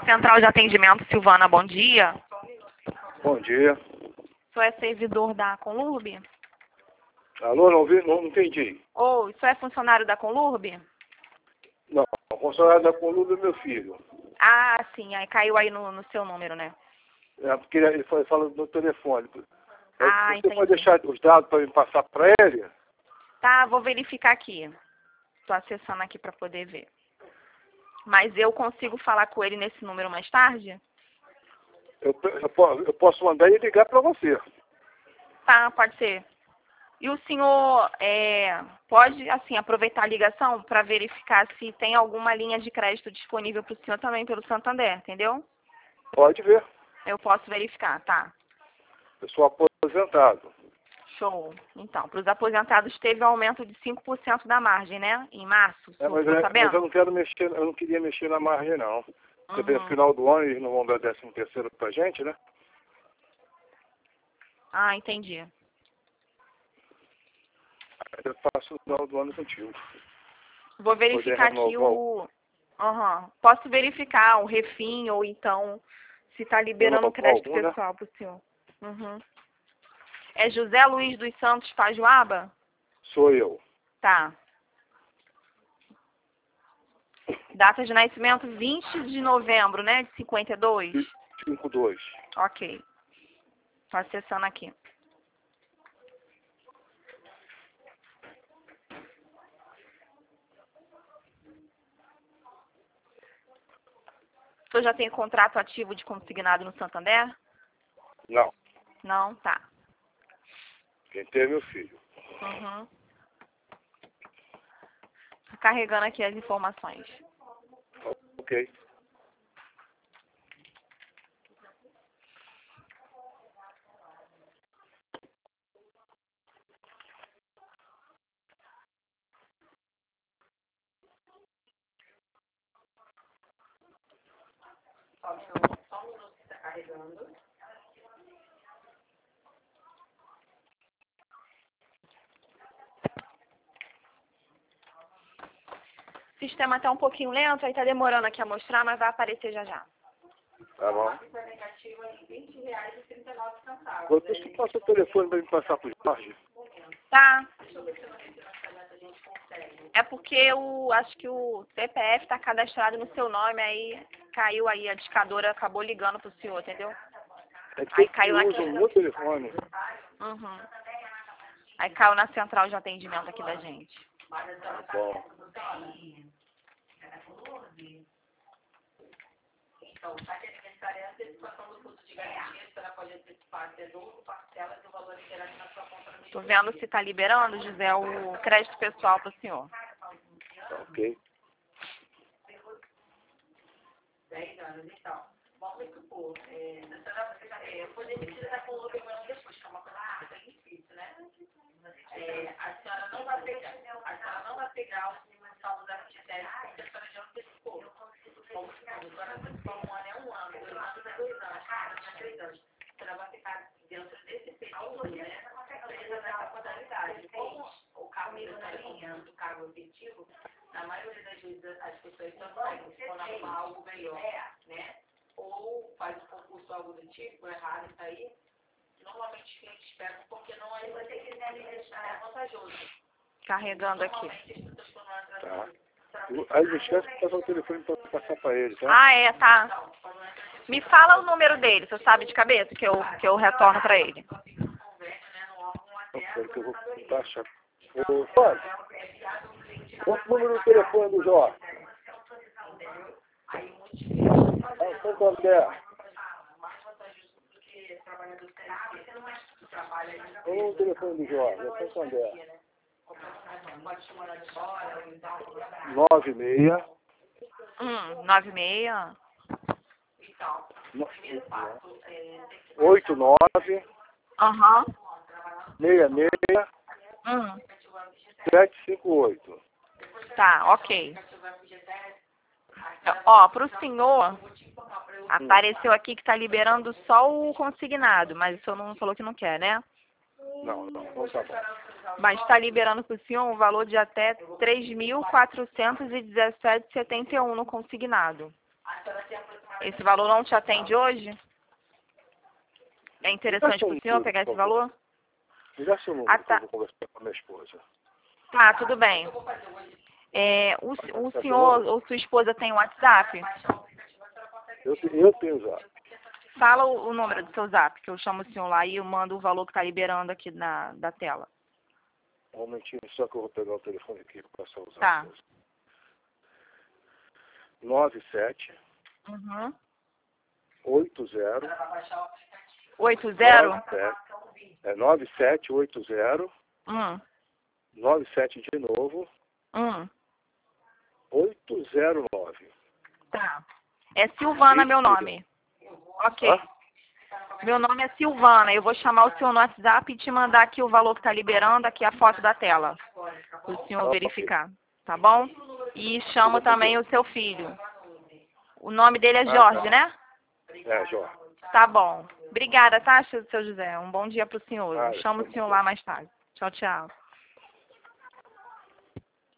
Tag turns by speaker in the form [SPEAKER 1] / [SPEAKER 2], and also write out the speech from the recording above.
[SPEAKER 1] Central de Atendimento, Silvana, bom dia.
[SPEAKER 2] Bom dia.
[SPEAKER 1] O senhor é servidor da Conlurb?
[SPEAKER 2] Alô, não entendi.
[SPEAKER 1] Ou o senhor é funcionário da Conlurb?
[SPEAKER 2] Não, o funcionário da Conlurb é meu filho.
[SPEAKER 1] Ah, sim, aí caiu aí no seu número, né?
[SPEAKER 2] É porque ele fala no telefone.
[SPEAKER 1] Ah,
[SPEAKER 2] Você
[SPEAKER 1] entendi.
[SPEAKER 2] pode deixar os dados para me passar para ele?
[SPEAKER 1] Tá, vou verificar aqui. Tô acessando aqui para poder ver. Mas eu consigo falar com ele nesse número mais tarde?
[SPEAKER 2] Eu posso mandar ele ligar para você.
[SPEAKER 1] Tá, pode ser. E o senhor pode, assim, aproveitar a ligação para verificar se tem alguma linha de crédito disponível para o senhor também pelo Santander, entendeu?
[SPEAKER 2] Pode ver.
[SPEAKER 1] Eu posso verificar, tá?
[SPEAKER 2] Eu sou aposentado.
[SPEAKER 1] Show. Então, para os aposentados teve um aumento de 5% da margem, né? Em março, o senhor
[SPEAKER 2] Mas
[SPEAKER 1] ficou sabendo?
[SPEAKER 2] eu não quero mexer, eu não queria mexer na margem, não. Porque no
[SPEAKER 1] Uhum.
[SPEAKER 2] final do ano eles não vão dar 13º pra gente, né?
[SPEAKER 1] Ah, entendi.
[SPEAKER 2] Eu faço no final do ano contigo.
[SPEAKER 1] Vou verificar aqui o... Posso verificar o refim ou então se está liberando o crédito
[SPEAKER 2] algum, né?
[SPEAKER 1] pessoal para o senhor. Uhum. É José Luiz dos Santos Pajoaba?
[SPEAKER 2] Sou eu.
[SPEAKER 1] Tá. Data de nascimento 20 de novembro, né? De 52?
[SPEAKER 2] 52.
[SPEAKER 1] Ok. Tô acessando aqui. O senhor já tem contrato ativo de consignado no Santander?
[SPEAKER 2] Não.
[SPEAKER 1] Não? Tá.
[SPEAKER 2] Quem tem é meu filho.
[SPEAKER 1] Uhum. Tô carregando aqui as informações.
[SPEAKER 2] Ok.
[SPEAKER 1] Só um minuto que está carregando. O sistema está um pouquinho lento, aí tá demorando aqui a mostrar, mas vai aparecer já já.
[SPEAKER 2] Tá bom.
[SPEAKER 1] Negativo aí, R$20,39.
[SPEAKER 2] Você passa o telefone para me passar para o Jorge?
[SPEAKER 1] Tá. É porque acho que o CPF está cadastrado no seu nome, aí caiu aí, a discadora acabou ligando pro senhor, entendeu?
[SPEAKER 2] É que
[SPEAKER 1] Aí caiu
[SPEAKER 2] usa o meu telefone.
[SPEAKER 1] Uhum. Aí caiu na central de atendimento aqui da gente.
[SPEAKER 2] Tá bom.
[SPEAKER 1] Então, o saque aniversário é a antecipação do custo de garantia, a senhora pode antecipar até 12 parcelas e o valor liberado na sua conta no mês. Tô vendo se está liberando, José, o crédito pessoal para o senhor.
[SPEAKER 2] Tá ok.
[SPEAKER 1] 10 anos, então. Vamos supor, a senhora foi demitida da Conlurb depois, que é uma coisa bem difícil, né? A senhora não vai pegar o saldo da FGTS porque a senhora já antecipou. Como a senhora antecipou um ano é um ano, 2 anos é 2 anos, 3 anos. A senhora vai ficar dentro desse período, né? Presa nessa modalidade. Como o cargo da senhora do cargo efetivo, na maioria das vezes as pessoas também se for algo melhor, né? Ou faz um concurso algo do tipo, errado, isso aí. Normalmente os clientes pegam porque não é vantajoso. Carregando aqui.
[SPEAKER 2] Tá. Aí não esquece de passar o telefone para passar para ele, tá?
[SPEAKER 1] Ah, tá. Me fala o número dele, você sabe de cabeça, que eu retorno para ele.
[SPEAKER 2] Espero que eu vou baixar. Ô, Fábio, qual o número do telefone do Jorge? Santo André. Qual o telefone do Jorge? É Santo André. 96.
[SPEAKER 1] 96.
[SPEAKER 2] 89.
[SPEAKER 1] Aham.
[SPEAKER 2] 66. 758.
[SPEAKER 1] Tá, ok. Ó, pro senhor, apareceu aqui que tá liberando só o consignado, mas o senhor não falou que não quer, né?
[SPEAKER 2] Não, então tá bom.
[SPEAKER 1] Mas está liberando para o senhor um valor de até R$ 3.417,71 no consignado. Esse valor não te atende hoje? É interessante para o senhor pegar esse valor?
[SPEAKER 2] Me dá seu número,
[SPEAKER 1] Ah, tá.
[SPEAKER 2] que eu vou conversar com a minha esposa.
[SPEAKER 1] Tá, tudo bem. O senhor ou sua esposa tem WhatsApp?
[SPEAKER 2] Eu tenho Zap.
[SPEAKER 1] Fala o número do seu Zap, que eu chamo o senhor lá e eu mando o valor que está liberando aqui da tela.
[SPEAKER 2] Um momentinho, só que eu vou pegar o telefone aqui para passar o Zap.
[SPEAKER 1] Tá.
[SPEAKER 2] 97
[SPEAKER 1] Uhum.
[SPEAKER 2] 80
[SPEAKER 1] 80?
[SPEAKER 2] 9780
[SPEAKER 1] Hum.
[SPEAKER 2] 97 de novo 809.
[SPEAKER 1] Tá. É Silvana meu nome. Ok.
[SPEAKER 2] Hã?
[SPEAKER 1] Meu nome é Silvana. Eu vou chamar o senhor no WhatsApp e te mandar aqui o valor que está liberando, aqui a foto da tela. Para o senhor verificar. Tá bom? E chamo também o seu filho. O nome dele é Jorge, né?
[SPEAKER 2] É, Jorge.
[SPEAKER 1] Tá bom. Obrigada, tá, seu José? Um bom dia para o senhor.
[SPEAKER 2] Ah,
[SPEAKER 1] Eu chamo o senhor lá mais tarde. Tchau, tchau.